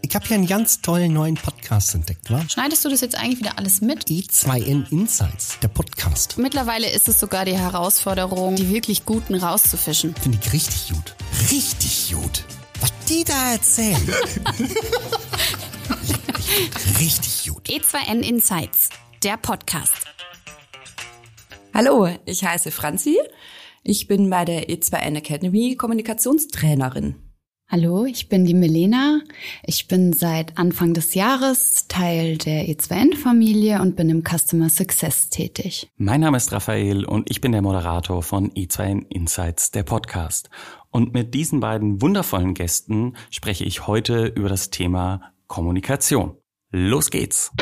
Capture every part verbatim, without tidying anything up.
Ich habe hier einen ganz tollen neuen Podcast entdeckt, wa? Schneidest du das jetzt eigentlich wieder alles mit? E zwei N Insights, der Podcast. Mittlerweile ist es sogar die Herausforderung, die wirklich Guten rauszufischen. Finde ich richtig gut. Richtig gut. Was die da erzählen. Richtig gut. E zwei N Insights, der Podcast. Hallo, ich heiße Franzi. Ich bin bei der E zwei N Academy Kommunikationstrainerin. Hallo, ich bin die Milena. Ich bin seit Anfang des Jahres Teil der E zwei N-Familie und bin im Customer Success tätig. Mein Name ist Raphael und ich bin der Moderator von E zwei N Insights, der Podcast. Und mit diesen beiden wundervollen Gästen spreche ich heute über das Thema Kommunikation. Los geht's!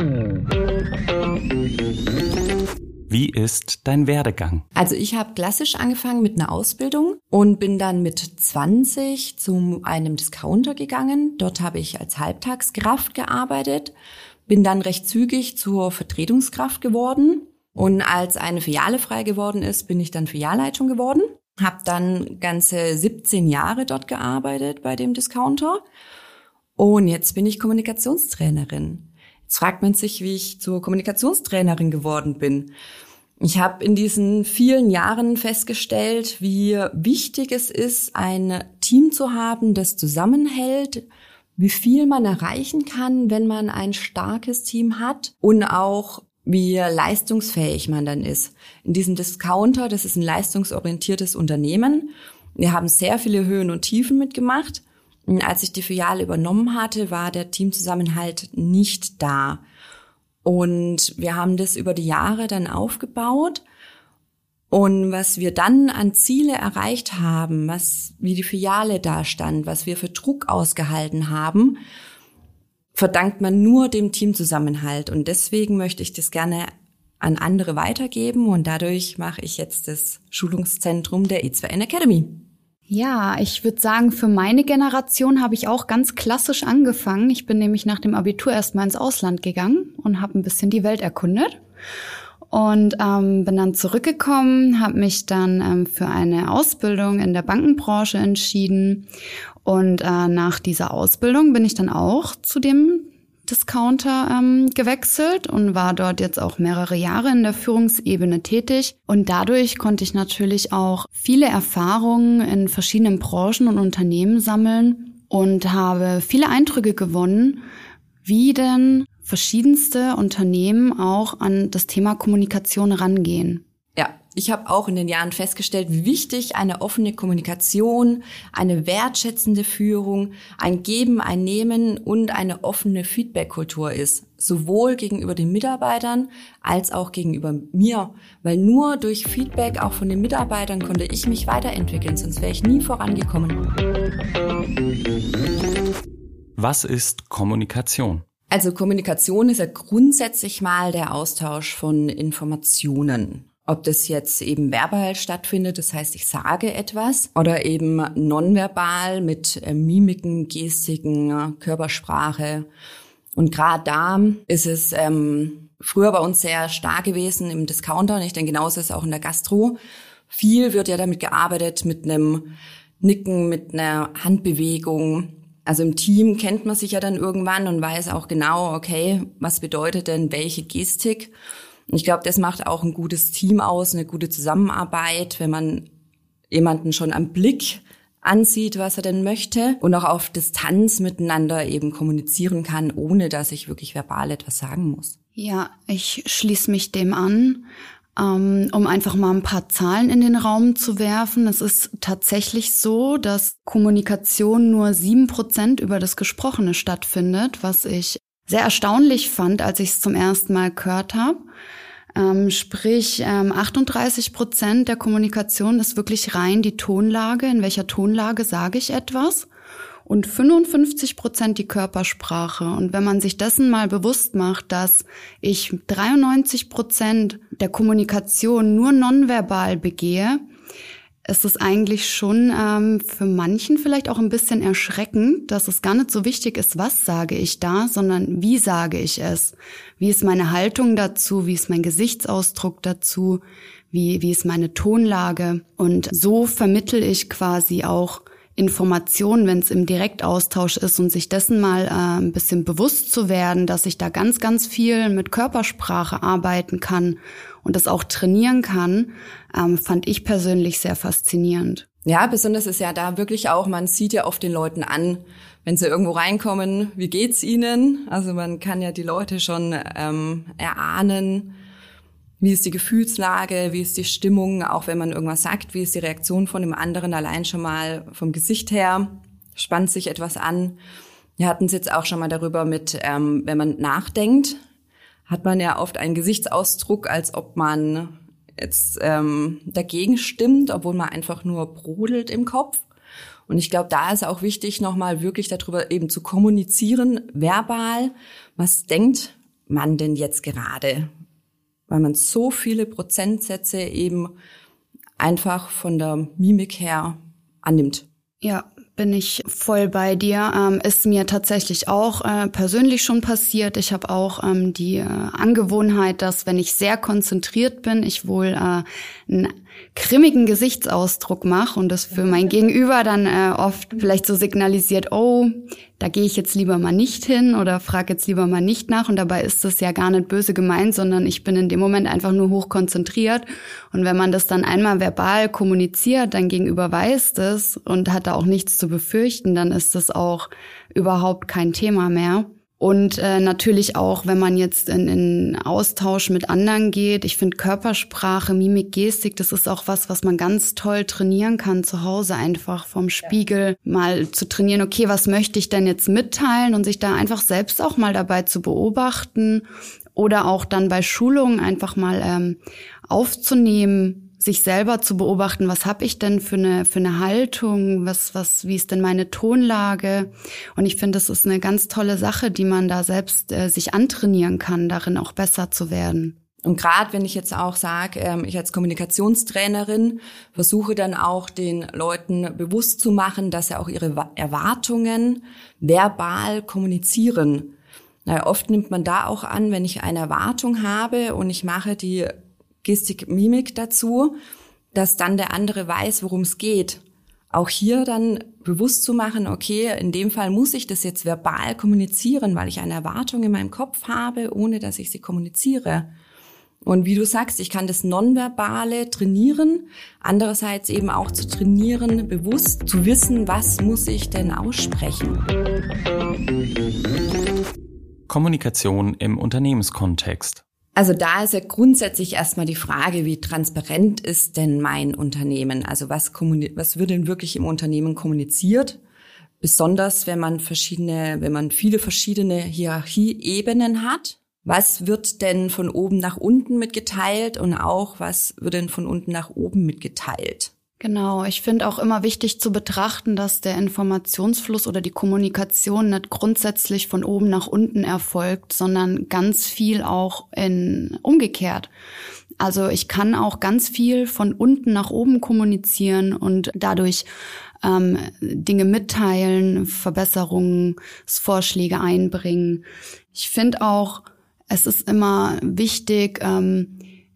Wie ist dein Werdegang? Also ich habe klassisch angefangen mit einer Ausbildung und bin dann mit zwanzig zu einem Discounter gegangen. Dort habe ich als Halbtagskraft gearbeitet, bin dann recht zügig zur Vertretungskraft geworden. Und als eine Filiale frei geworden ist, bin ich dann Filialleitung geworden. Habe dann ganze siebzehn Jahre dort gearbeitet bei dem Discounter. Und jetzt bin ich Kommunikationstrainerin. Jetzt fragt man sich, wie ich zur Kommunikationstrainerin geworden bin. Ich habe in diesen vielen Jahren festgestellt, wie wichtig es ist, ein Team zu haben, das zusammenhält, wie viel man erreichen kann, wenn man ein starkes Team hat und auch wie leistungsfähig man dann ist. In diesem Discounter, das ist ein leistungsorientiertes Unternehmen. Wir haben sehr viele Höhen und Tiefen mitgemacht. Und als ich die Filiale übernommen hatte, war der Teamzusammenhalt nicht da. Und wir haben das über die Jahre dann aufgebaut. Und was wir dann an Ziele erreicht haben, was wie die Filiale da stand, was wir für Druck ausgehalten haben, verdankt man nur dem Teamzusammenhalt. Und deswegen möchte ich das gerne an andere weitergeben. Und dadurch mache ich jetzt das Schulungszentrum der E zwei N Academy. Ja, ich würde sagen, für meine Generation habe ich auch ganz klassisch angefangen. Ich bin nämlich nach dem Abitur erstmal ins Ausland gegangen und habe ein bisschen die Welt erkundet. Und ähm, bin dann zurückgekommen, habe mich dann ähm, für eine Ausbildung in der Bankenbranche entschieden. Und äh, nach dieser Ausbildung bin ich dann auch zu dem Discounter ähm, gewechselt und war dort jetzt auch mehrere Jahre in der Führungsebene tätig. Und dadurch konnte ich natürlich auch viele Erfahrungen in verschiedenen Branchen und Unternehmen sammeln und habe viele Eindrücke gewonnen, wie denn verschiedenste Unternehmen auch an das Thema Kommunikation rangehen. Ja, ich habe auch in den Jahren festgestellt, wie wichtig eine offene Kommunikation, eine wertschätzende Führung, ein Geben, ein Nehmen und eine offene Feedback-Kultur ist. Sowohl gegenüber den Mitarbeitern als auch gegenüber mir. Weil nur durch Feedback auch von den Mitarbeitern konnte ich mich weiterentwickeln, sonst wäre ich nie vorangekommen. Was ist Kommunikation? Also Kommunikation ist ja grundsätzlich mal der Austausch von Informationen. Ob das jetzt eben verbal stattfindet, das heißt, ich sage etwas, oder eben nonverbal mit äh, Mimiken, Gestiken, äh, Körpersprache. Und gerade da ist es ähm, früher bei uns sehr stark gewesen im Discounter, und ich denke, genauso ist es auch in der Gastro. Viel wird ja damit gearbeitet mit einem Nicken, mit einer Handbewegung. Also im Team kennt man sich ja dann irgendwann und weiß auch genau, okay, was bedeutet denn welche Gestik? Ich glaube, das macht auch ein gutes Team aus, eine gute Zusammenarbeit, wenn man jemanden schon am Blick ansieht, was er denn möchte und auch auf Distanz miteinander eben kommunizieren kann, ohne dass ich wirklich verbal etwas sagen muss. Ja, ich schließe mich dem an, um einfach mal ein paar Zahlen in den Raum zu werfen. Es ist tatsächlich so, dass Kommunikation nur sieben Prozent über das Gesprochene stattfindet, was ich sehr erstaunlich fand, als ich es zum ersten Mal gehört habe. Ähm, sprich, ähm, achtunddreißig Prozent der Kommunikation ist wirklich rein die Tonlage. In welcher Tonlage sage ich etwas? Und fünfundfünfzig Prozent die Körpersprache. Und wenn man sich dessen mal bewusst macht, dass ich dreiundneunzig Prozent der Kommunikation nur nonverbal begehe, ist es eigentlich schon ähm, für manchen vielleicht auch ein bisschen erschreckend, dass es gar nicht so wichtig ist, was sage ich da, sondern wie sage ich es? Wie ist meine Haltung dazu? Wie ist mein Gesichtsausdruck dazu? Wie, wie ist meine Tonlage? Und so vermittle ich quasi auch Informationen, wenn es im Direktaustausch ist und sich dessen mal äh, ein bisschen bewusst zu werden, dass ich da ganz, ganz viel mit Körpersprache arbeiten kann und das auch trainieren kann, ähm, fand ich persönlich sehr faszinierend. Ja, besonders ist ja da wirklich auch, man sieht ja oft den Leuten an, wenn sie irgendwo reinkommen, wie geht's ihnen? Also man kann ja die Leute schon ähm, erahnen, wie ist die Gefühlslage, wie ist die Stimmung, auch wenn man irgendwas sagt, wie ist die Reaktion von dem anderen, allein schon mal vom Gesicht her, spannt sich etwas an. Wir hatten es jetzt auch schon mal darüber mit, ähm, wenn man nachdenkt, hat man ja oft einen Gesichtsausdruck, als ob man jetzt ähm, dagegen stimmt, obwohl man einfach nur brodelt im Kopf. Und ich glaube, da ist auch wichtig, nochmal wirklich darüber eben zu kommunizieren, verbal, was denkt man denn jetzt gerade? Weil man so viele Prozentsätze eben einfach von der Mimik her annimmt. Ja, bin ich voll bei dir. Ähm, ist mir tatsächlich auch äh, persönlich schon passiert. Ich habe auch ähm, die äh, Angewohnheit, dass wenn ich sehr konzentriert bin, ich wohl äh, einen grimmigen Gesichtsausdruck mache und das für mein Gegenüber dann äh, oft vielleicht so signalisiert, oh, da gehe ich jetzt lieber mal nicht hin oder frage jetzt lieber mal nicht nach. Und dabei ist das ja gar nicht böse gemeint, sondern ich bin in dem Moment einfach nur hochkonzentriert. Und wenn man das dann einmal verbal kommuniziert, dein Gegenüber weiß das und hat da auch nichts zu befürchten, dann ist das auch überhaupt kein Thema mehr. Und äh, natürlich auch, wenn man jetzt in, in Austausch mit anderen geht, ich finde Körpersprache, Mimik, Gestik, das ist auch was, was man ganz toll trainieren kann zu Hause, einfach vom Spiegel mal zu trainieren, okay, was möchte ich denn jetzt mitteilen und sich da einfach selbst auch mal dabei zu beobachten oder auch dann bei Schulungen einfach mal ähm, aufzunehmen, sich selber zu beobachten, was habe ich denn für eine für eine Haltung, was was wie ist denn meine Tonlage? Und ich finde, das ist eine ganz tolle Sache, die man da selbst äh, sich antrainieren kann, darin auch besser zu werden. Und gerade wenn ich jetzt auch sage, ähm, ich als Kommunikationstrainerin versuche dann auch den Leuten bewusst zu machen, dass sie auch ihre Erwartungen verbal kommunizieren. Na, oft nimmt man da auch an, wenn ich eine Erwartung habe und ich mache die Gestik, Mimik dazu, dass dann der andere weiß, worum es geht. Auch hier dann bewusst zu machen, okay, in dem Fall muss ich das jetzt verbal kommunizieren, weil ich eine Erwartung in meinem Kopf habe, ohne dass ich sie kommuniziere. Und wie du sagst, ich kann das Nonverbale trainieren, andererseits eben auch zu trainieren, bewusst zu wissen, was muss ich denn aussprechen. Kommunikation im Unternehmenskontext. Also da ist ja grundsätzlich erstmal die Frage, wie transparent ist denn mein Unternehmen? Also was, kommuni- was wird denn wirklich im Unternehmen kommuniziert? Besonders wenn man verschiedene, wenn man viele verschiedene Hierarchieebenen hat. Was wird denn von oben nach unten mitgeteilt und auch was wird denn von unten nach oben mitgeteilt? Genau, ich finde auch immer wichtig zu betrachten, dass der Informationsfluss oder die Kommunikation nicht grundsätzlich von oben nach unten erfolgt, sondern ganz viel auch in umgekehrt. Also ich kann auch ganz viel von unten nach oben kommunizieren und dadurch ähm, Dinge mitteilen, Verbesserungsvorschläge einbringen. Ich finde auch, es ist immer wichtig, ähm,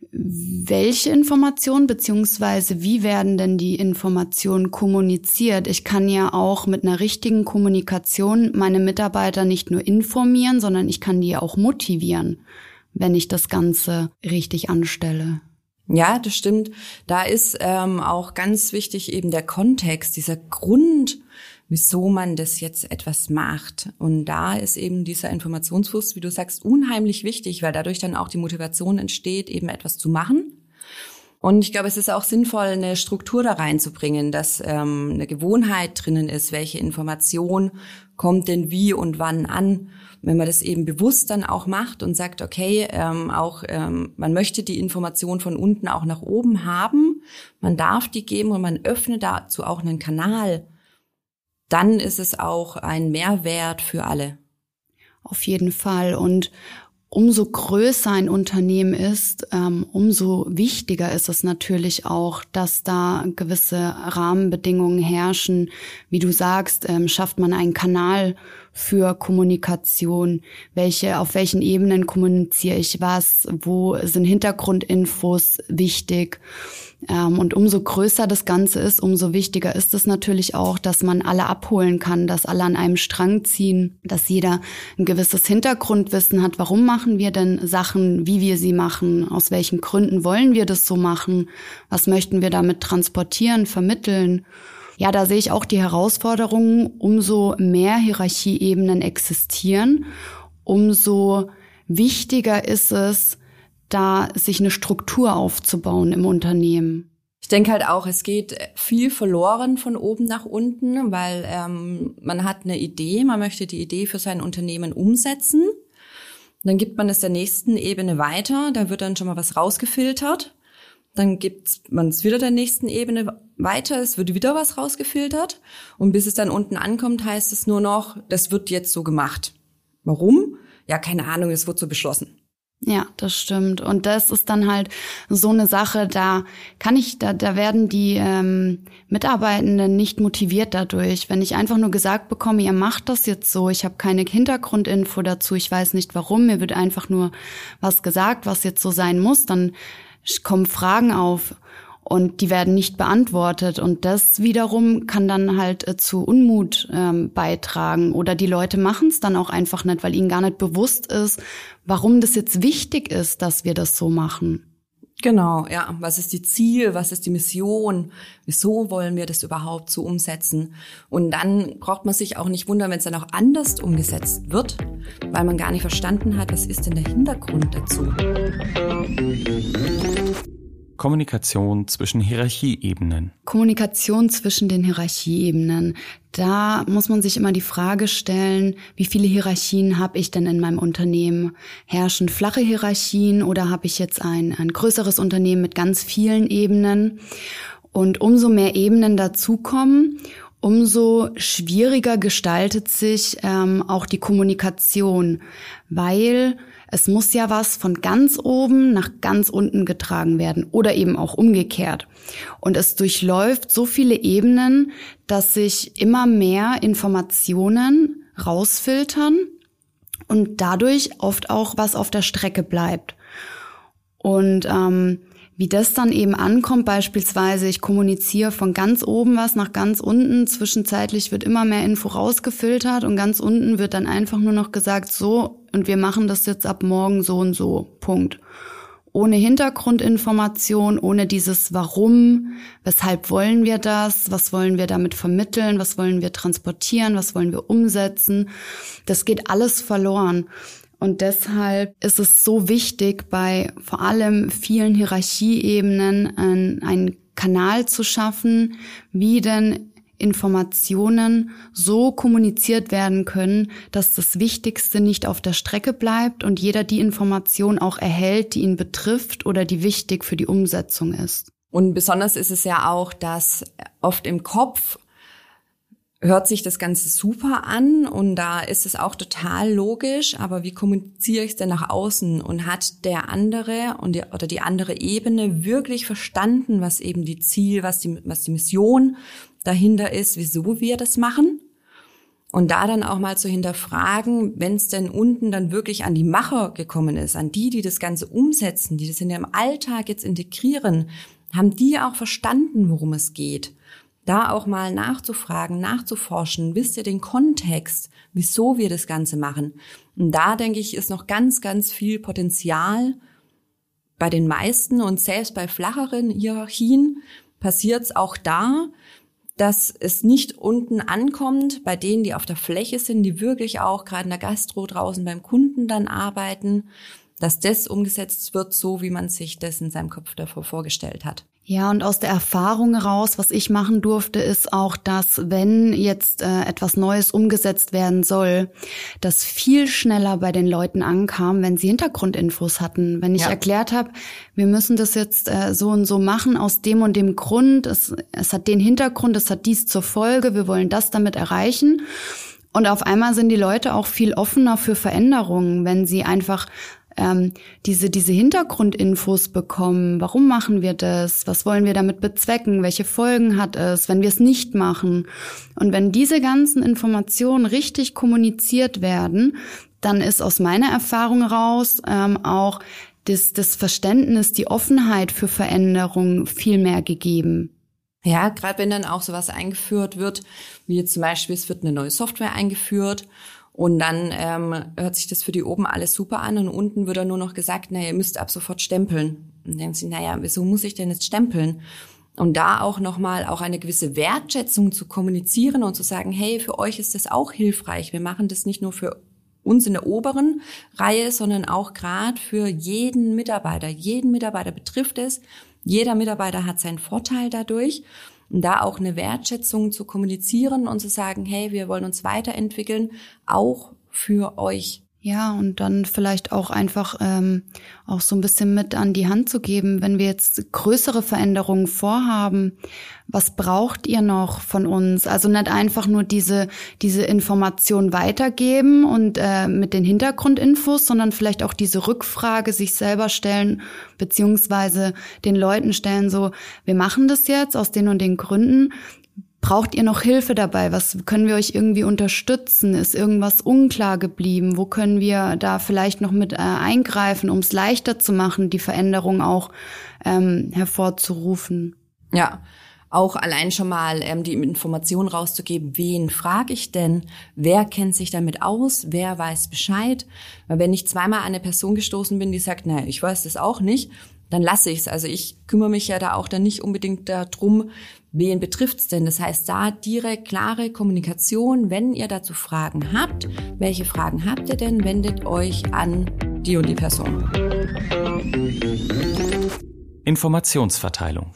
welche Informationen beziehungsweise wie werden denn die Informationen kommuniziert? Ich kann ja auch mit einer richtigen Kommunikation meine Mitarbeiter nicht nur informieren, sondern ich kann die ja auch motivieren, wenn ich das Ganze richtig anstelle. Ja, das stimmt. Da ist ähm, auch ganz wichtig eben der Kontext, dieser Grund, wieso man das jetzt etwas macht. Und da ist eben dieser Informationsfluss, wie du sagst, unheimlich wichtig, weil dadurch dann auch die Motivation entsteht, eben etwas zu machen. Und ich glaube, es ist auch sinnvoll, eine Struktur da reinzubringen, dass ähm, eine Gewohnheit drinnen ist, welche Information kommt denn wie und wann an. Wenn man das eben bewusst dann auch macht und sagt, okay, ähm, auch ähm, man möchte die Information von unten auch nach oben haben, man darf die geben und man öffnet dazu auch einen Kanal, dann ist es auch ein Mehrwert für alle. Auf jeden Fall. Und umso größer ein Unternehmen ist, ähm, umso wichtiger ist es natürlich auch, dass da gewisse Rahmenbedingungen herrschen. Wie du sagst, ähm, schafft man einen Kanal für Kommunikation? Welche, auf welchen Ebenen kommuniziere ich was? Wo sind Hintergrundinfos wichtig? Ähm, und umso größer das Ganze ist, umso wichtiger ist es natürlich auch, dass man alle abholen kann, dass alle an einem Strang ziehen, dass jeder ein gewisses Hintergrundwissen hat. Warum machen wir denn Sachen, wie wir sie machen? Aus welchen Gründen wollen wir das so machen? Was möchten wir damit transportieren, vermitteln? Ja, da sehe ich auch die Herausforderungen, umso mehr Hierarchieebenen existieren, umso wichtiger ist es, da sich eine Struktur aufzubauen im Unternehmen. Ich denke halt auch, es geht viel verloren von oben nach unten, weil ähm, man hat eine Idee, man möchte die Idee für sein Unternehmen umsetzen. Dann gibt man es der nächsten Ebene weiter, da wird dann schon mal was rausgefiltert. Dann gibt man es wieder der nächsten Ebene weiter, es wird wieder was rausgefiltert. Und bis es dann unten ankommt, heißt es nur noch, das wird jetzt so gemacht. Warum? Ja, keine Ahnung, es wird so beschlossen. Ja, das stimmt. Und das ist dann halt so eine Sache, da kann ich, da, da werden die ähm, Mitarbeitenden nicht motiviert dadurch. Wenn ich einfach nur gesagt bekomme, ihr macht das jetzt so, ich habe keine Hintergrundinfo dazu, ich weiß nicht warum, mir wird einfach nur was gesagt, was jetzt so sein muss, dann kommen Fragen auf und die werden nicht beantwortet. Und das wiederum kann dann halt äh, zu Unmut ähm, beitragen. Oder die Leute machen es dann auch einfach nicht, weil ihnen gar nicht bewusst ist, warum das jetzt wichtig ist, dass wir das so machen. Genau, ja. Was ist die Ziel? Was ist die Mission? Wieso wollen wir das überhaupt so umsetzen? Und dann braucht man sich auch nicht wundern, wenn es dann auch anders umgesetzt wird, weil man gar nicht verstanden hat, was ist denn der Hintergrund dazu. Kommunikation zwischen Hierarchieebenen. Kommunikation zwischen den Hierarchieebenen. Da muss man sich immer die Frage stellen, wie viele Hierarchien habe ich denn in meinem Unternehmen? Herrschen flache Hierarchien oder habe ich jetzt ein, ein größeres Unternehmen mit ganz vielen Ebenen? Und umso mehr Ebenen dazukommen, umso schwieriger gestaltet sich ähm, auch die Kommunikation, weil es muss ja was von ganz oben nach ganz unten getragen werden oder eben auch umgekehrt. Und es durchläuft so viele Ebenen, dass sich immer mehr Informationen rausfiltern und dadurch oft auch was auf der Strecke bleibt. Und ähm, wie das dann eben ankommt, beispielsweise ich kommuniziere von ganz oben was nach ganz unten, zwischenzeitlich wird immer mehr Info rausgefiltert und ganz unten wird dann einfach nur noch gesagt, so, und wir machen das jetzt ab morgen so und so, Punkt. Ohne Hintergrundinformation, ohne dieses Warum, weshalb wollen wir das, was wollen wir damit vermitteln, was wollen wir transportieren, was wollen wir umsetzen, das geht alles verloren. Und deshalb ist es so wichtig, bei vor allem vielen Hierarchieebenen einen, einen Kanal zu schaffen, wie denn Informationen so kommuniziert werden können, dass das Wichtigste nicht auf der Strecke bleibt und jeder die Information auch erhält, die ihn betrifft oder die wichtig für die Umsetzung ist. Und besonders ist es ja auch, dass oft im Kopf hört sich das Ganze super an und da ist es auch total logisch, aber wie kommuniziere ich es denn nach außen und hat der andere und die, oder die andere Ebene wirklich verstanden, was eben die Ziel, was die, was die Mission dahinter ist, wieso wir das machen? Und da dann auch mal zu hinterfragen, wenn es denn unten dann wirklich an die Macher gekommen ist, an die, die das Ganze umsetzen, die das in ihrem Alltag jetzt integrieren, haben die auch verstanden, worum es geht? Da auch mal nachzufragen, nachzuforschen, wisst ihr den Kontext, wieso wir das Ganze machen? Und da, denke ich, ist noch ganz, ganz viel Potenzial bei den meisten und selbst bei flacheren Hierarchien passiert es auch da, dass es nicht unten ankommt, bei denen, die auf der Fläche sind, die wirklich auch gerade in der Gastro draußen beim Kunden dann arbeiten, dass das umgesetzt wird, so wie man sich das in seinem Kopf davor vorgestellt hat. Ja, und aus der Erfahrung heraus, was ich machen durfte, ist auch, dass wenn jetzt äh, etwas Neues umgesetzt werden soll, das viel schneller bei den Leuten ankam, wenn sie Hintergrundinfos hatten. Wenn ich ja. erklärt habe, wir müssen das jetzt äh, so und so machen aus dem und dem Grund, es, es hat den Hintergrund, es hat dies zur Folge, wir wollen das damit erreichen. Und auf einmal sind die Leute auch viel offener für Veränderungen, wenn sie einfach ähm, diese diese Hintergrundinfos bekommen. Warum machen wir das? Was wollen wir damit bezwecken? Welche Folgen hat es, wenn wir es nicht machen? Und wenn diese ganzen Informationen richtig kommuniziert werden, dann ist aus meiner Erfahrung raus ähm, auch das, das Verständnis, die Offenheit für Veränderung viel mehr gegeben. Ja, gerade wenn dann auch sowas eingeführt wird, wie jetzt zum Beispiel, es wird eine neue Software eingeführt und dann ähm, hört sich das für die oben alles super an und unten wird dann nur noch gesagt, naja, ihr müsst ab sofort stempeln. Und dann denken sie, naja, wieso muss ich denn jetzt stempeln? Und da auch nochmal auch eine gewisse Wertschätzung zu kommunizieren und zu sagen, hey, für euch ist das auch hilfreich. Wir machen das nicht nur für uns in der oberen Reihe, sondern auch gerade für jeden Mitarbeiter. Jeden Mitarbeiter betrifft es. Jeder Mitarbeiter hat seinen Vorteil dadurch. Und da auch eine Wertschätzung zu kommunizieren und zu sagen, hey, wir wollen uns weiterentwickeln, auch für euch. Ja, und dann vielleicht auch einfach ähm, auch so ein bisschen mit an die Hand zu geben, wenn wir jetzt größere Veränderungen vorhaben, was braucht ihr noch von uns? Also nicht einfach nur diese diese Information weitergeben und äh, mit den Hintergrundinfos, sondern vielleicht auch diese Rückfrage sich selber stellen, beziehungsweise den Leuten stellen, so, wir machen das jetzt aus den und den Gründen. Braucht ihr noch Hilfe dabei? Was können wir euch irgendwie unterstützen? Ist irgendwas unklar geblieben? Wo können wir da vielleicht noch mit äh, eingreifen, um es leichter zu machen, die Veränderung auch ähm, hervorzurufen? Ja, auch allein schon mal ähm, die Information rauszugeben, wen frage ich denn? Wer kennt sich damit aus? Wer weiß Bescheid? Weil wenn ich zweimal an eine Person gestoßen bin, die sagt, naja, ich weiß das auch nicht, dann lasse ich es. Also ich kümmere mich ja da auch dann nicht unbedingt darum, wen betrifft's denn? Das heißt, da direkt klare Kommunikation, wenn ihr dazu Fragen habt. Welche Fragen habt ihr denn? Wendet euch an die und die Person. Informationsverteilung.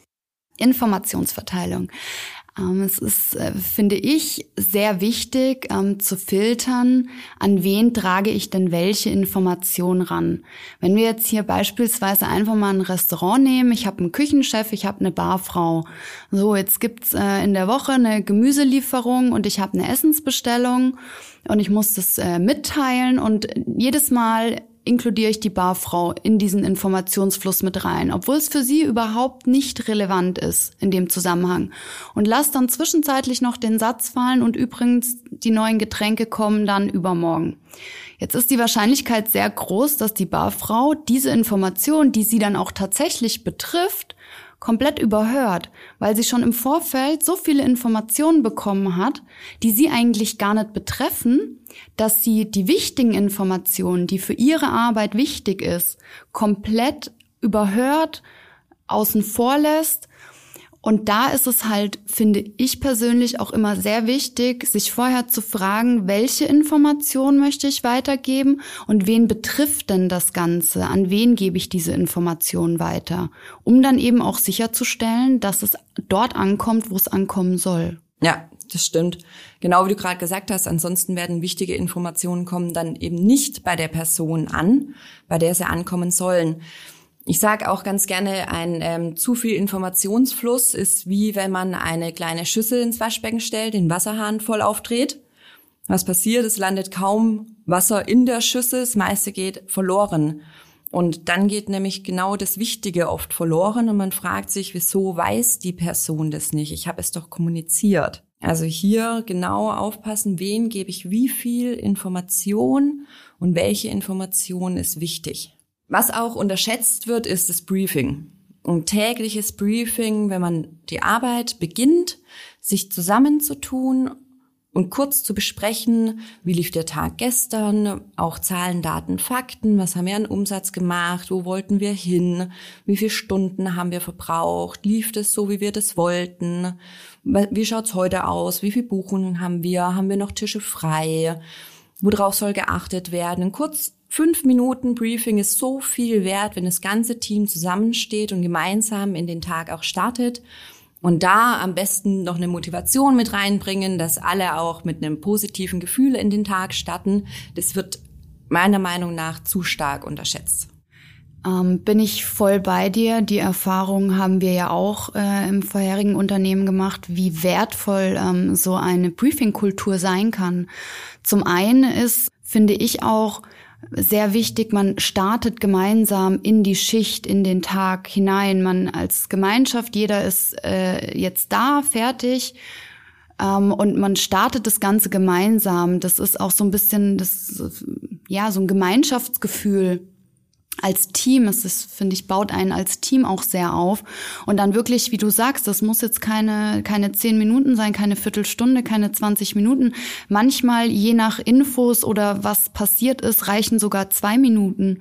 Informationsverteilung. Ähm, es ist, äh, finde ich, sehr wichtig ähm, zu filtern, an wen trage ich denn welche Information ran. Wenn wir jetzt hier beispielsweise einfach mal ein Restaurant nehmen, ich habe einen Küchenchef, ich habe eine Barfrau. So, jetzt gibt's äh, in der Woche eine Gemüselieferung und ich habe eine Essensbestellung und ich muss das äh, mitteilen und jedes Mal inkludiere ich die Barfrau in diesen Informationsfluss mit rein, obwohl es für sie überhaupt nicht relevant ist in dem Zusammenhang. Und lass dann zwischenzeitlich noch den Satz fallen und übrigens, die neuen Getränke kommen dann übermorgen. Jetzt ist die Wahrscheinlichkeit sehr groß, dass die Barfrau diese Information, die sie dann auch tatsächlich betrifft, komplett überhört, weil sie schon im Vorfeld so viele Informationen bekommen hat, die sie eigentlich gar nicht betreffen, dass sie die wichtigen Informationen, die für ihre Arbeit wichtig ist, komplett überhört, außen vor lässt. Und da ist es halt, finde ich persönlich, auch immer sehr wichtig, sich vorher zu fragen, welche Informationen möchte ich weitergeben und wen betrifft denn das Ganze? An wen gebe ich diese Informationen weiter? Um dann eben auch sicherzustellen, dass es dort ankommt, wo es ankommen soll. Ja, das stimmt. Genau wie du gerade gesagt hast, ansonsten werden wichtige Informationen kommen dann eben nicht bei der Person an, bei der sie ankommen sollen. Ich sage auch ganz gerne, ein ähm, zu viel Informationsfluss ist wie wenn man eine kleine Schüssel ins Waschbecken stellt, den Wasserhahn voll aufdreht. Was passiert? Es landet kaum Wasser in der Schüssel, das meiste geht verloren. Und dann geht nämlich genau das Wichtige oft verloren und man fragt sich, wieso weiß die Person das nicht? Ich habe es doch kommuniziert. Also hier genau aufpassen, wen gebe ich wie viel Information und welche Information ist wichtig. Was auch unterschätzt wird, ist das Briefing. Ein tägliches Briefing, wenn man die Arbeit beginnt, sich zusammenzutun und kurz zu besprechen, wie lief der Tag gestern, auch Zahlen, Daten, Fakten, was haben wir an Umsatz gemacht, wo wollten wir hin, wie viele Stunden haben wir verbraucht, lief das so, wie wir das wollten, wie schaut's heute aus, wie viele Buchungen haben wir, haben wir noch Tische frei, worauf soll geachtet werden, kurz Fünf Minuten Briefing ist so viel wert, wenn das ganze Team zusammensteht und gemeinsam in den Tag auch startet. Und da am besten noch eine Motivation mit reinbringen, dass alle auch mit einem positiven Gefühl in den Tag starten. Das wird meiner Meinung nach zu stark unterschätzt. Ähm, bin ich voll bei dir. Die Erfahrung haben wir ja auch äh, im vorherigen Unternehmen gemacht, wie wertvoll ähm, so eine Briefing-Kultur sein kann. Zum einen ist, finde ich auch, sehr wichtig, man startet gemeinsam in die Schicht, in den Tag hinein. Man als Gemeinschaft, jeder ist äh, jetzt da, fertig. Ähm, und man startet das Ganze gemeinsam. Das ist auch so ein bisschen, das, ja, so ein Gemeinschaftsgefühl als Team. Es ist, finde ich, baut einen als Team auch sehr auf. Und dann wirklich, wie du sagst, das muss jetzt keine keine zehn Minuten sein, keine Viertelstunde, keine zwanzig Minuten. Manchmal, je nach Infos oder was passiert ist, reichen sogar zwei Minuten.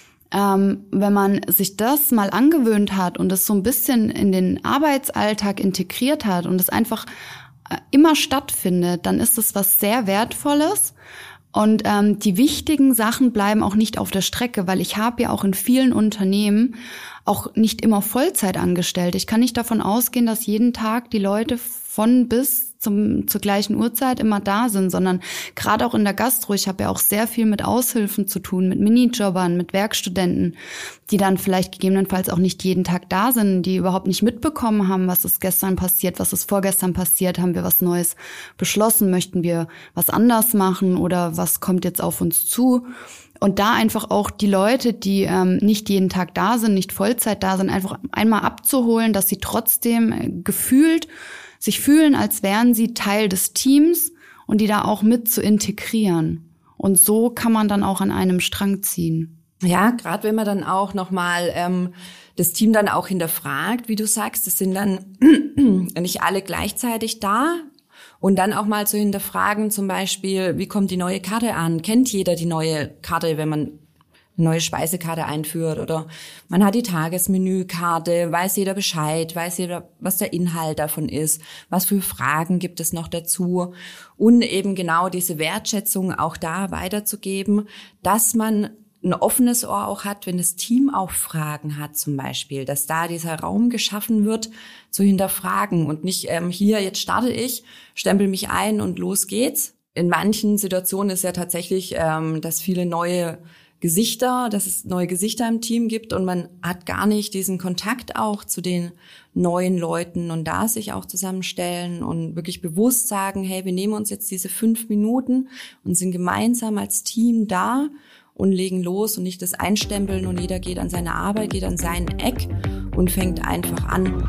Ähm, wenn man sich das mal angewöhnt hat und es so ein bisschen in den Arbeitsalltag integriert hat und es einfach äh, immer stattfindet, dann ist es was sehr Wertvolles. Und ähm, die wichtigen Sachen bleiben auch nicht auf der Strecke, weil ich habe ja auch in vielen Unternehmen auch nicht immer Vollzeit angestellt. Ich kann nicht davon ausgehen, dass jeden Tag die Leute von bis zum zur gleichen Uhrzeit immer da sind, sondern gerade auch in der Gastro, ich habe ja auch sehr viel mit Aushilfen zu tun, mit Minijobbern, mit Werkstudenten, die dann vielleicht gegebenenfalls auch nicht jeden Tag da sind, die überhaupt nicht mitbekommen haben, was ist gestern passiert, was ist vorgestern passiert, haben wir was Neues beschlossen, möchten wir was anders machen oder was kommt jetzt auf uns zu. Und da einfach auch die Leute, die ähm, nicht jeden Tag da sind, nicht Vollzeit da sind, einfach einmal abzuholen, dass sie trotzdem äh, gefühlt sich fühlen, als wären sie Teil des Teams und die da auch mit zu integrieren. Und so kann man dann auch an einem Strang ziehen. Ja, gerade wenn man dann auch nochmal ähm, das Team dann auch hinterfragt, wie du sagst, es sind dann nicht alle gleichzeitig da. Und dann auch mal zu hinterfragen, zum Beispiel, wie kommt die neue Karte an? Kennt jeder die neue Karte, wenn man eine neue Speisekarte einführt? Oder man hat die Tagesmenükarte, weiß jeder Bescheid, weiß jeder, was der Inhalt davon ist, was für Fragen gibt es noch dazu? Und eben genau diese Wertschätzung auch da weiterzugeben, dass man ein offenes Ohr auch hat, wenn das Team auch Fragen hat zum Beispiel, dass da dieser Raum geschaffen wird, zu hinterfragen und nicht ähm, hier, jetzt starte ich, stempel mich ein und los geht's. In manchen Situationen ist ja tatsächlich, ähm, dass viele neue Gesichter, dass es neue Gesichter im Team gibt und man hat gar nicht diesen Kontakt auch zu den neuen Leuten und da sich auch zusammenstellen und wirklich bewusst sagen, hey, wir nehmen uns jetzt diese fünf Minuten und sind gemeinsam als Team da und legen los und nicht das Einstempeln und jeder geht an seine Arbeit, geht an sein Eck und fängt einfach an.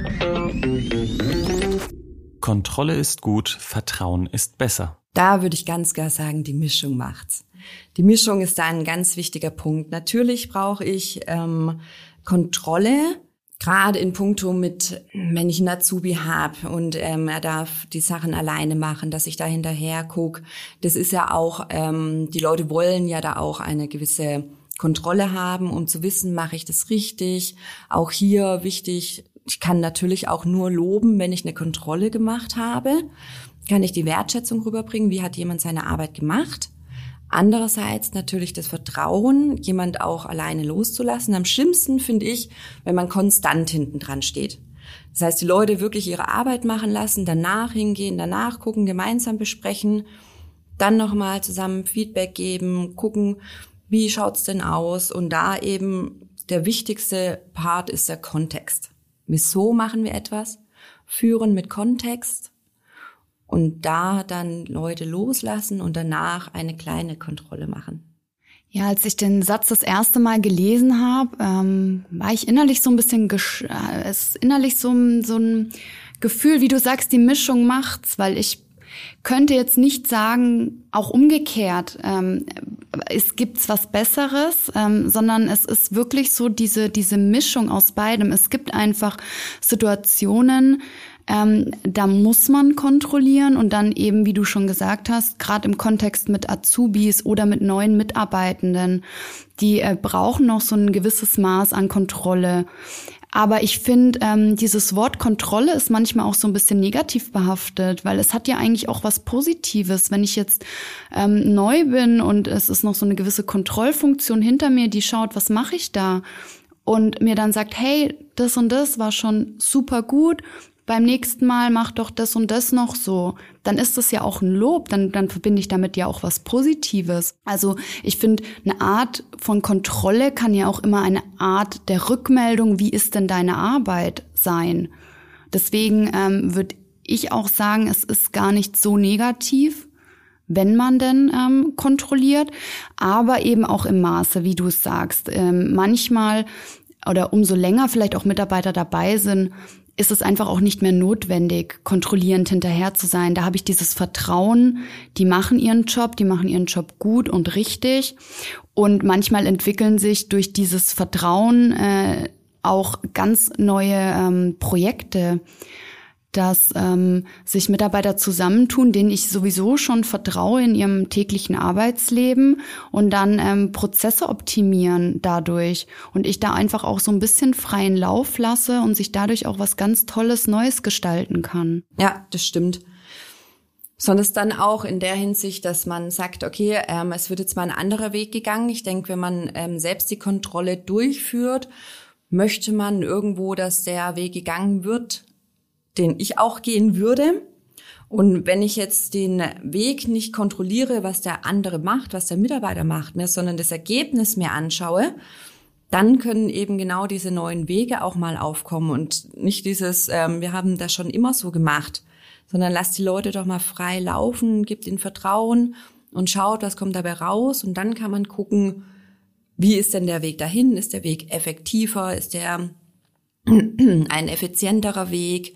Kontrolle ist gut, Vertrauen ist besser. Da würde ich ganz klar sagen, die Mischung macht's. Die Mischung ist da ein ganz wichtiger Punkt. Natürlich brauche ich ähm, Kontrolle, gerade in puncto mit, wenn ich einen Azubi habe und ähm, er darf die Sachen alleine machen, dass ich da hinterher gucke. Das ist ja auch, ähm, die Leute wollen ja da auch eine gewisse Kontrolle haben, um zu wissen, mache ich das richtig. Auch hier wichtig, ich kann natürlich auch nur loben, wenn ich eine Kontrolle gemacht habe. Kann ich die Wertschätzung rüberbringen, wie hat jemand seine Arbeit gemacht. Andererseits natürlich das Vertrauen, jemand auch alleine loszulassen. Am schlimmsten finde ich, wenn man konstant hinten dran steht. Das heißt, die Leute wirklich ihre Arbeit machen lassen, danach hingehen, danach gucken, gemeinsam besprechen, dann nochmal zusammen Feedback geben, gucken, wie schaut's denn aus? Und da eben der wichtigste Part ist der Kontext. Wieso machen wir etwas? Führen mit Kontext. Und da dann Leute loslassen und danach eine kleine Kontrolle machen. Ja, als ich den Satz das erste Mal gelesen habe, ähm, war ich innerlich so ein bisschen, gesch- äh, es ist innerlich so, so ein Gefühl, wie du sagst, die Mischung macht's, weil ich könnte jetzt nicht sagen, auch umgekehrt, ähm, es gibt's was Besseres, ähm, sondern es ist wirklich so diese diese Mischung aus beidem. Es gibt einfach Situationen, Ähm, da muss man kontrollieren und dann eben, wie du schon gesagt hast, gerade im Kontext mit Azubis oder mit neuen Mitarbeitenden, die äh, brauchen noch so ein gewisses Maß an Kontrolle. Aber ich finde, ähm, dieses Wort Kontrolle ist manchmal auch so ein bisschen negativ behaftet, weil es hat ja eigentlich auch was Positives. Wenn ich jetzt ähm, neu bin und es ist noch so eine gewisse Kontrollfunktion hinter mir, die schaut, was mache ich da? Und mir dann sagt, hey, das und das war schon super gut, beim nächsten Mal mach doch das und das noch so. Dann ist das ja auch ein Lob, dann, dann verbinde ich damit ja auch was Positives. Also ich finde, eine Art von Kontrolle kann ja auch immer eine Art der Rückmeldung, wie ist denn deine Arbeit, sein. Deswegen ähm, würde ich auch sagen, es ist gar nicht so negativ, wenn man denn ähm, kontrolliert, aber eben auch im Maße, wie du es sagst. Ähm, manchmal oder umso länger vielleicht auch Mitarbeiter dabei sind, ist es einfach auch nicht mehr notwendig, kontrollierend hinterher zu sein. Da habe ich dieses Vertrauen, die machen ihren Job, die machen ihren Job gut und richtig. Und manchmal entwickeln sich durch dieses Vertrauen äh, auch ganz neue ähm, Projekte, dass ähm, sich Mitarbeiter zusammentun, denen ich sowieso schon vertraue in ihrem täglichen Arbeitsleben und dann ähm, Prozesse optimieren dadurch und ich da einfach auch so ein bisschen freien Lauf lasse und sich dadurch auch was ganz Tolles Neues gestalten kann. Ja, das stimmt. Sondern dann auch in der Hinsicht, dass man sagt, okay, ähm, es wird jetzt mal ein anderer Weg gegangen. Ich denke, wenn man ähm, selbst die Kontrolle durchführt, möchte man irgendwo, dass der Weg gegangen wird, den ich auch gehen würde. Und wenn ich jetzt den Weg nicht kontrolliere, was der andere macht, was der Mitarbeiter macht, mehr, sondern das Ergebnis mir anschaue, dann können eben genau diese neuen Wege auch mal aufkommen und nicht dieses, ähm, wir haben das schon immer so gemacht, sondern lasst die Leute doch mal frei laufen, gebt ihnen Vertrauen und schaut, was kommt dabei raus. Und dann kann man gucken, wie ist denn der Weg dahin? Ist der Weg effektiver? Ist der ein effizienterer Weg?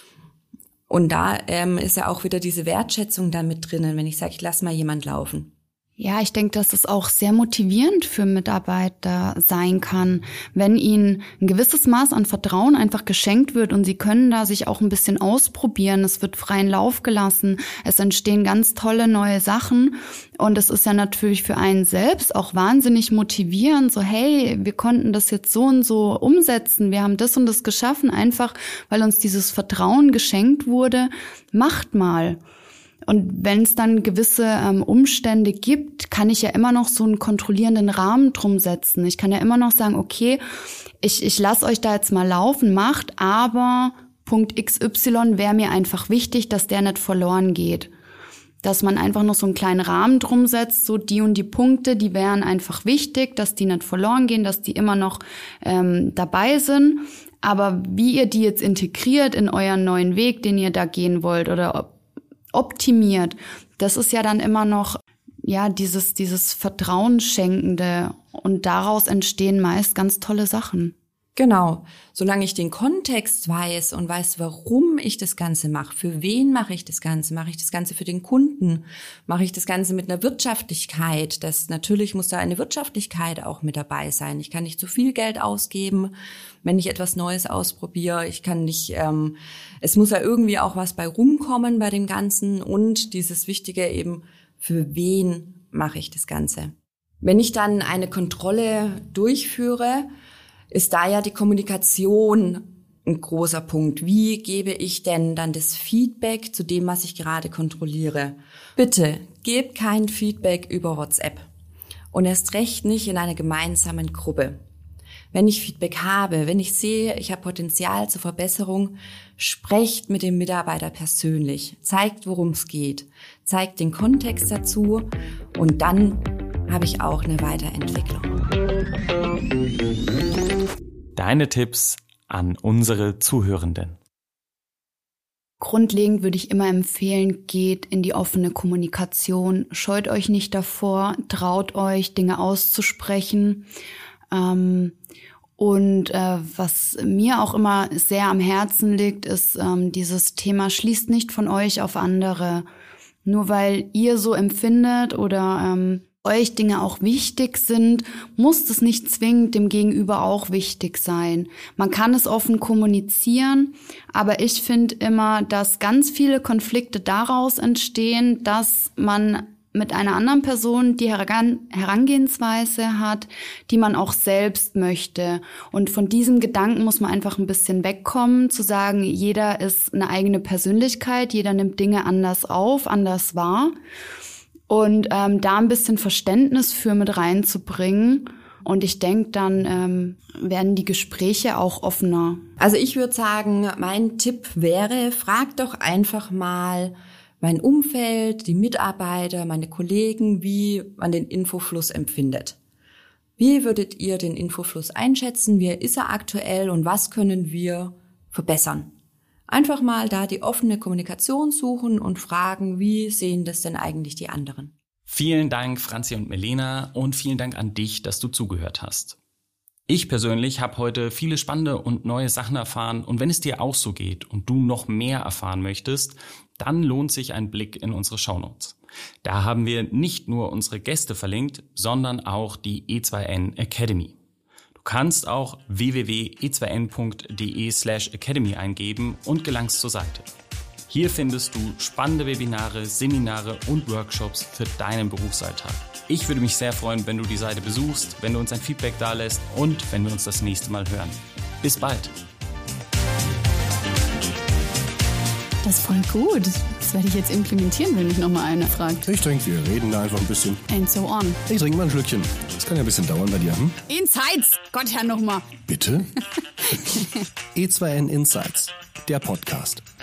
Und da ähm, ist ja auch wieder diese Wertschätzung da mit drinnen, wenn ich sage, ich lasse mal jemand laufen. Ja, ich denke, dass es auch sehr motivierend für Mitarbeiter sein kann, wenn ihnen ein gewisses Maß an Vertrauen einfach geschenkt wird und sie können da sich auch ein bisschen ausprobieren. Es wird freien Lauf gelassen, es entstehen ganz tolle neue Sachen und es ist ja natürlich für einen selbst auch wahnsinnig motivierend, so hey, wir konnten das jetzt so und so umsetzen, wir haben das und das geschaffen, einfach weil uns dieses Vertrauen geschenkt wurde, macht mal. Und wenn es dann gewisse ähm, Umstände gibt, kann ich ja immer noch so einen kontrollierenden Rahmen drum setzen. Ich kann ja immer noch sagen, okay, ich ich lasse euch da jetzt mal laufen, macht, aber Punkt X Y wäre mir einfach wichtig, dass der nicht verloren geht. Dass man einfach noch so einen kleinen Rahmen drum setzt, so die und die Punkte, die wären einfach wichtig, dass die nicht verloren gehen, dass die immer noch ähm, dabei sind. Aber wie ihr die jetzt integriert in euren neuen Weg, den ihr da gehen wollt oder ob optimiert, das ist ja dann immer noch ja dieses dieses Vertrauensschenkende und daraus entstehen meist ganz tolle Sachen. Genau, solange ich den Kontext weiß und weiß, warum ich das Ganze mache, für wen mache ich das Ganze, mache ich das Ganze für den Kunden, mache ich das Ganze mit einer Wirtschaftlichkeit, das natürlich muss da eine Wirtschaftlichkeit auch mit dabei sein. Ich kann nicht zu viel Geld ausgeben, wenn ich etwas Neues ausprobiere. Ich kann nicht, ähm, es muss ja irgendwie auch was bei rumkommen bei dem Ganzen und dieses Wichtige eben, für wen mache ich das Ganze. Wenn ich dann eine Kontrolle durchführe, ist da ja die Kommunikation ein großer Punkt. Wie gebe ich denn dann das Feedback zu dem, was ich gerade kontrolliere? Bitte, gebt kein Feedback über WhatsApp und erst recht nicht in einer gemeinsamen Gruppe. Wenn ich Feedback habe, wenn ich sehe, ich habe Potenzial zur Verbesserung, sprecht mit dem Mitarbeiter persönlich, zeigt, worum es geht, zeigt den Kontext dazu und dann habe ich auch eine Weiterentwicklung. Deine Tipps an unsere Zuhörenden. Grundlegend würde ich immer empfehlen, geht in die offene Kommunikation. Scheut euch nicht davor, traut euch, Dinge auszusprechen. Ähm, und äh, was mir auch immer sehr am Herzen liegt, ist ähm, dieses Thema, schließt nicht von euch auf andere. Nur weil ihr so empfindet oder ähm, euch Dinge auch wichtig sind, muss das nicht zwingend dem Gegenüber auch wichtig sein. Man kann es offen kommunizieren, aber ich finde immer, dass ganz viele Konflikte daraus entstehen, dass man mit einer anderen Person die Herangehensweise hat, die man auch selbst möchte. Und von diesem Gedanken muss man einfach ein bisschen wegkommen, zu sagen, jeder ist eine eigene Persönlichkeit, jeder nimmt Dinge anders auf, anders wahr. Und ähm, da ein bisschen Verständnis für mit reinzubringen. Und ich denke, dann ähm, werden die Gespräche auch offener. Also ich würde sagen, mein Tipp wäre, fragt doch einfach mal mein Umfeld, die Mitarbeiter, meine Kollegen, wie man den Infofluss empfindet. Wie würdet ihr den Infofluss einschätzen? Wie ist er aktuell und was können wir verbessern? Einfach mal da die offene Kommunikation suchen und fragen, wie sehen das denn eigentlich die anderen? Vielen Dank, Franzi und Melena, und vielen Dank an dich, dass du zugehört hast. Ich persönlich habe heute viele spannende und neue Sachen erfahren, und wenn es dir auch so geht und du noch mehr erfahren möchtest, dann lohnt sich ein Blick in unsere Shownotes. Da haben wir nicht nur unsere Gäste verlinkt, sondern auch die E zwei N Academy. Du kannst auch w w w punkt e zwei n punkt d e slash academy eingeben und gelangst zur Seite. Hier findest du spannende Webinare, Seminare und Workshops für deinen Berufsalltag. Ich würde mich sehr freuen, wenn du die Seite besuchst, wenn du uns ein Feedback dalässt und wenn wir uns das nächste Mal hören. Bis bald! Das ist voll gut. Das werde ich jetzt implementieren, wenn mich nochmal einer fragt. Ich trinke, wir reden da einfach ein bisschen. And so on. Ich trinke mal ein Schlückchen. Das kann ja ein bisschen dauern bei dir, hm? Insights! Gott, Herr, nochmal. Bitte? E zwei N Insights, der Podcast.